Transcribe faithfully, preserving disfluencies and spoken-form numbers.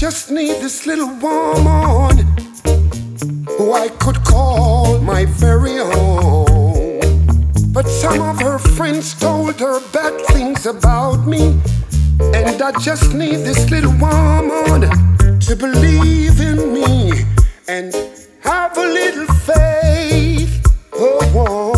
just need this little woman who I could call my very own. But some of her friends told her bad things about me, and I just need this little woman to believe in me and have a little faith. Oh, oh.